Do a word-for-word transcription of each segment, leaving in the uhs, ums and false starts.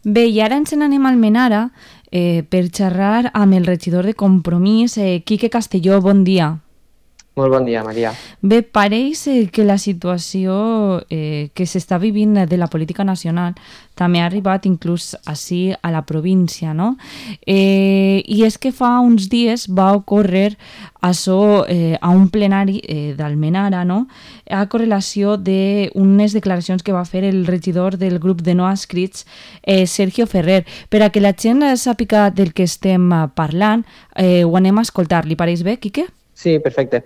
Bé, i ara ens n'anem al Menara eh, per xerrar amb el regidor de Compromís, eh, Quique Castelló. Bon dia. Molt bon dia, Maria. Bé, pareix eh, que la situació eh, que s'està vivint de la política nacional també ha arribat inclús així a la província, no? Eh, I és que fa uns dies va ocórrer això eh, a un plenari eh, d'Almenara, no? A correlació d'unes declaracions que va fer el regidor del grup de no adscrits, eh, Sergio Ferrer. Per a que la gent sàpiga del que estem parlant, eh, ho anem a escoltar. Li pareix bé, Quique? Sí, perfecte.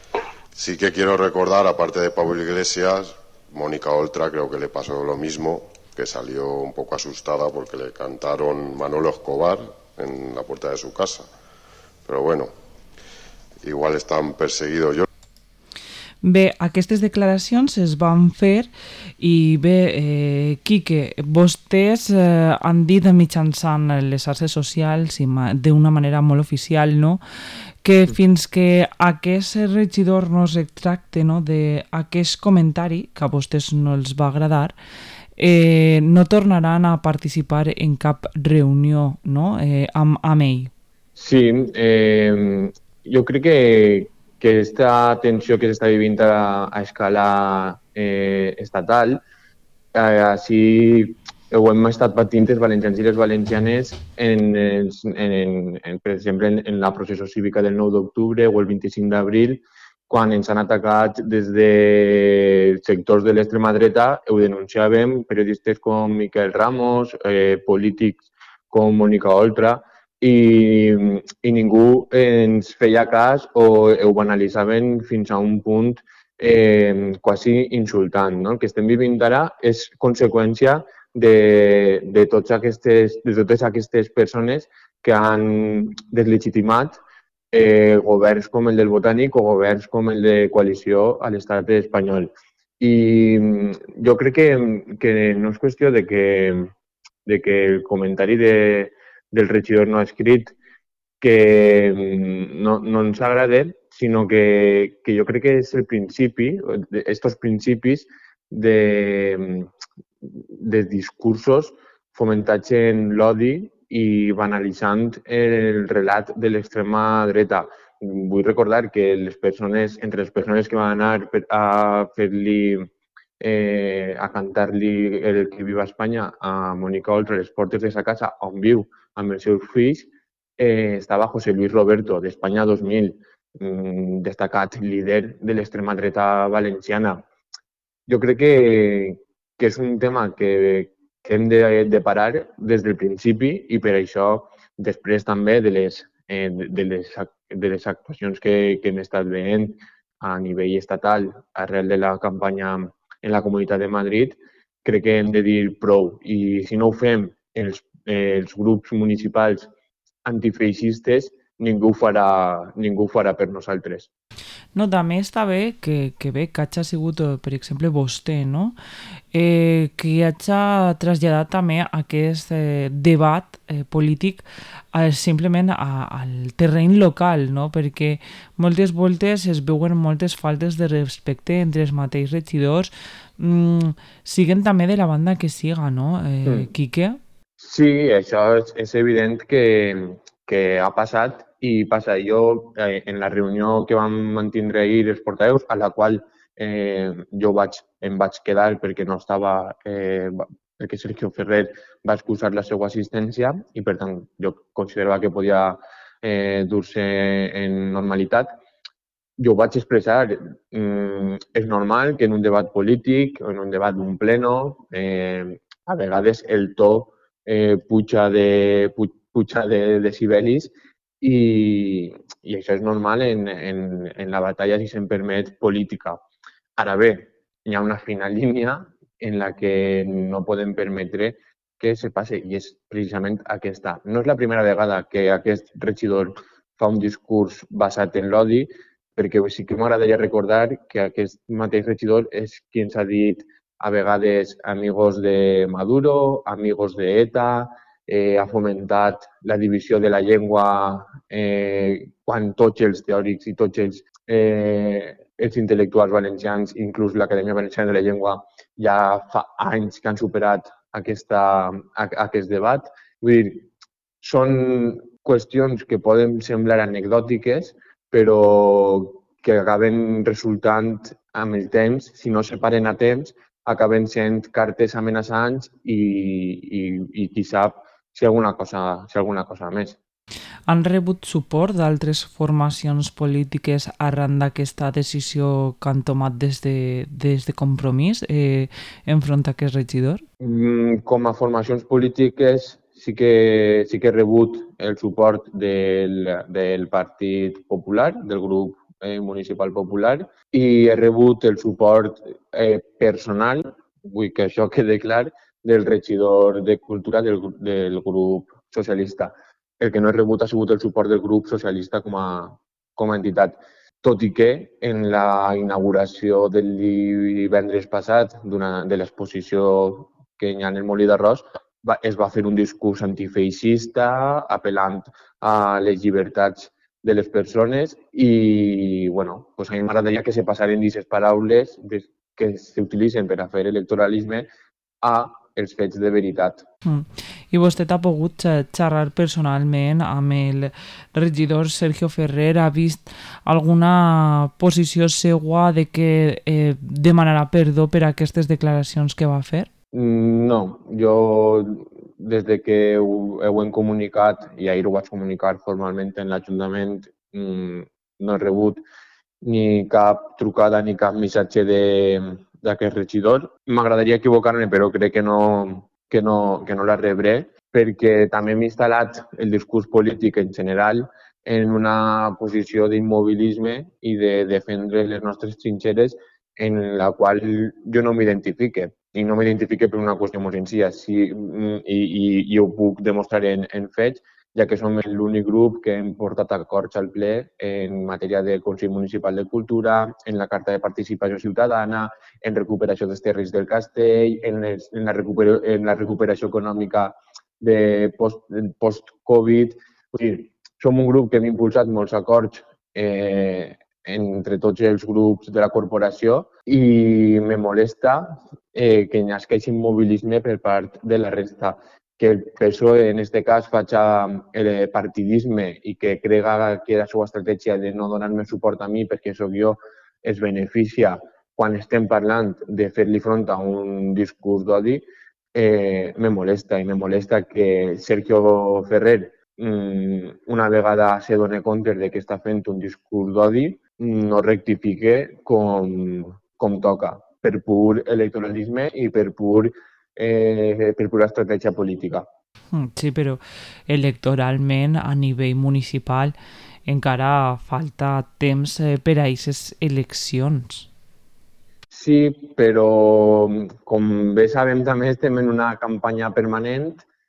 Sí que quiero recordar, aparte de Pablo Iglesias, Mónica Oltra creo que le pasó lo mismo, que salió un poco asustada porque le cantaron Manolo Escobar en la puerta de su casa. Pero bueno, igual están perseguidos. Yo Bé, aquestes declaracions es van fer i bé, eh, Quique, vostès eh, han dit mitjançant les xarxes socials i ma d'una manera molt oficial, no?, que fins que aquest regidor no es retracte, no, d'aquest comentari que a vostès no els va agradar, eh, no tornaran a participar en cap reunió, no?, eh, amb, amb ell. Sí, eh, jo crec que que aquesta tensió que s'està vivint a, a escala eh, estatal, eh, així ho hem estat patint els valencians i les valencianes, en, els, en, en, per exemple, en, en la processó cívica del nou d'octubre o el vint-i-cinc d'abril, quan ens han atacat des de sectors de l'extrema dreta, ho denunciàvem, periodistes com Miquel Ramos, eh, polítics com Mónica Oltra, i, i ningú ens feia cas o ho banalitzaven fins a un punt eh, quasi insultant. No? El que estem vivint ara és conseqüència de, de, tots aquestes, de totes aquestes persones que han deslegitimat eh, governs com el del Botànic o governs com el de coalició a l'estat espanyol. I jo crec que, que no és qüestió de que, de que el comentari de del regidor no ha escrit que no, no ens agrada, sinó que, que jo crec que és el principi, estos principis de, de discursos fomentats en l'odi i banalitzant el relat de l'extrema dreta. Vull recordar que les persones, entre les persones que van anar a fer-li eh, a cantar-li el que viu a Espanya a Mónica Oltra a les portes de sa casa on viu amb els seus fills, eh, estava José Luis Roberto, d'Espanya dos mil, mm, destacat líder de l'extrema dreta valenciana. Jo crec que, que és un tema que, que hem de, de parar des del principi i per això després també de les, eh, de les, de les actuacions que, que hem estat veient a nivell estatal arrel de la campanya en la Comunitat de Madrid, crec que hem de dir prou. I si no ho fem els, eh, els grups municipals antifeixistes, ningú ho farà, ningú ho farà per nosaltres. No, també està bé que, que bé que hagi sigut, per exemple, vostè, no? Eh, que hagi traslladat també aquest eh, debat eh, polític eh, simplement a, al terreny local, no? Perquè moltes voltes es veuen moltes faltes de respecte entre els mateixos regidors, mm, siguen també de la banda que siga, no, eh, mm. Quique? Sí, això és, és evident que, que ha passat i passa. Jo, eh, en la reunió que vam mantindre ahir els portaveus, a la qual eh, jo vaig, em vaig quedar perquè no estava, eh, perquè Sergio Ferrer va excusar la seva assistència i, per tant, jo considerava que podia eh, dur-se en normalitat. Jo vaig expressar, mm, és normal que en un debat polític o en un debat d'un pleno, eh, a vegades el to eh, puja de, puja de decibelis i, i això és normal en, en, en la batalla, si se'm permet, política. Ara bé, hi ha una fina línia en la que no podem permetre que se passi i és precisament aquesta. No és la primera vegada que aquest regidor fa un discurs basat en l'odi, perquè sí que m'agradaria recordar que aquest mateix regidor és qui ens ha dit a vegades amigos de Maduro, amigos de ETA, eh, ha fomentat la divisió de la llengua eh, quan tots els teòrics i tots els, eh, els intel·lectuals valencians, inclús l'Acadèmia Valenciana de la Llengua, ja fa anys que han superat aquesta, a, aquest debat. Vull dir, són qüestions que poden semblar anecdòtiques, però que acaben resultant amb el temps, si no se paren a temps, acaben sent cartes amenaçants i, i, i qui sap si alguna cosa, si alguna cosa més. Han rebut suport d'altres formacions polítiques arran d'aquesta decisió que han tomat des de, des de Compromís eh, enfront a aquest regidor? Mm, com a formacions polítiques sí que, sí que he rebut el suport del, del Partit Popular, del grup eh, municipal popular, i he rebut el suport eh, personal, vull que això quede clar, del regidor de Cultura del, del grup socialista. El que no he rebut ha sigut el suport del grup socialista com a, com a entitat. Tot i que en la inauguració del divendres passat de l'exposició que hi ha en el Molí d'Arròs va, es va fer un discurs antifeixista apel·lant a les llibertats de les persones i bueno, pues a mi m'agradaria que se passaren aquestes paraules que s'utilitzen per a fer electoralisme a els fets de veritat. Mm. I vostè ha pogut xerrar personalment amb el regidor Sergio Ferrer. Ha vist alguna posició seua de que eh, demanarà perdó per aquestes declaracions que va fer? No, jo des de que ho, ho hem comunicat i ahir ho vaig comunicar formalment en l'Ajuntament no he rebut ni cap trucada ni cap missatge de d'aquest regidor. M'agradaria equivocar-me, però crec que no, que no, que no la rebré, perquè també m'he instal·lat el discurs polític en general en una posició d'immobilisme i de defendre les nostres trinxeres en la qual jo no m'identifique. I no m'identifique per una qüestió molt senzilla sí, i, i, i ho puc demostrar en, en fets, ja que som l'únic grup que hem portat acords al ple en matèria del Consell Municipal de Cultura, en la Carta de Participació Ciutadana, en recuperació dels terrenys del castell, en, els, en, la, recuperació, en la recuperació econòmica de post, post-Covid. O sigui, som un grup que hem impulsat molts acords eh, entre tots els grups de la corporació i me molesta eh, que hi hagi aquest immobilisme per part de la resta. Que el P S O E en aquest cas faci el partidisme i que crega que la seva estratègia de no donar-me suport a mi perquè sóc jo es beneficia quan estem parlant de fer-li front a un discurs d'odi, eh, me molesta. I me molesta que Sergio Ferrer, una vegada se doni compte de que està fent un discurs d'odi, no rectifique com, com toca, per pur electoralisme i per pur Eh, per pura estratègia política. Sí, però electoralment a nivell municipal encara falta temps per a aquestes eleccions. Sí, però com bé sabem també estem en una campanya permanent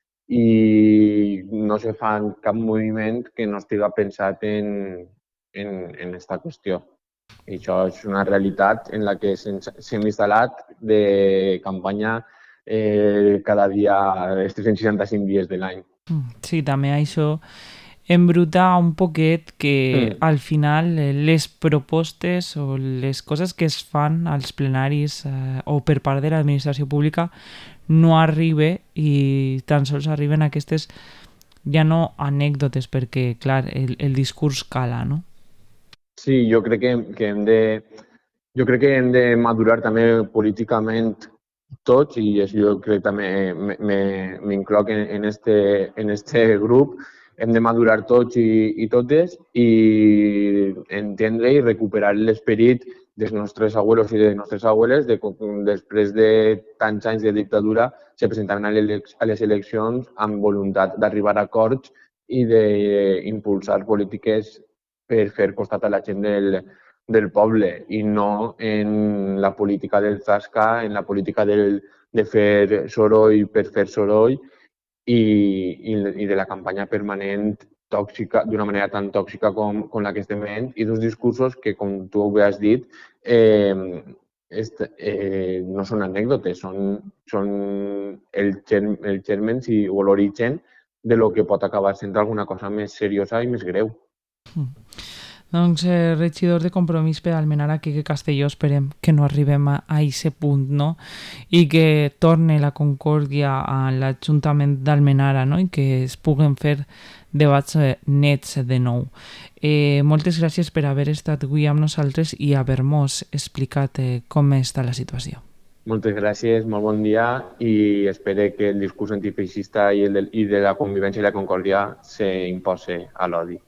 i no se fa cap moviment que no estiga pensat en, en, en esta qüestió. I això és una realitat en la que s'hem instal·lat de campanya Eh, cada dia, els tres-cents seixanta-cinc dies de l'any. Sí, també això embruta un poquet que mm. al final les propostes o les coses que es fan als plenaris eh, o per part de l'administració pública no arriben i tan sols arriben aquestes ja no anècdotes perquè, clar, el, el discurs cala, no? Sí, jo crec que, que hem de jo crec que hem de madurar també políticament tots, i jo crec que també m'incloc en, en, este, en este grup, hem de madurar tots i, i totes i entendre i recuperar l'esperit dels nostres abuelos i de les nostres abueles, de, després de tants anys de dictadura, se presentaven a les eleccions amb voluntat d'arribar a acords i d'impulsar polítiques per fer costat a la gent del del poble i no en la política del zasca, en la política del, de fer soroll per fer soroll i, i, i de la campanya permanent tòxica, d'una manera tan tòxica com, com la que estem veient, i dos discursos que, com tu bé has dit, eh, est, eh, no són anècdotes, són, són el, germ, el germen si, o l'origen de lo que pot acabar sent alguna cosa més seriosa i més greu. Mm. Doncs, eh, regidor de Compromís per Almenara, Quique Castelló, esperem que no arribem a aquest punt, no? I que torne la concòrdia a l'Ajuntament d'Almenara, no? I que es puguen fer debats eh, nets de nou. Eh, moltes gràcies per haver estat avui amb nosaltres i haver-nos explicat eh, com està la situació. Moltes gràcies, molt bon dia i espero que el discurs antifeixista i, el de, i de la convivència i la concòrdia s'imposi a l'odi.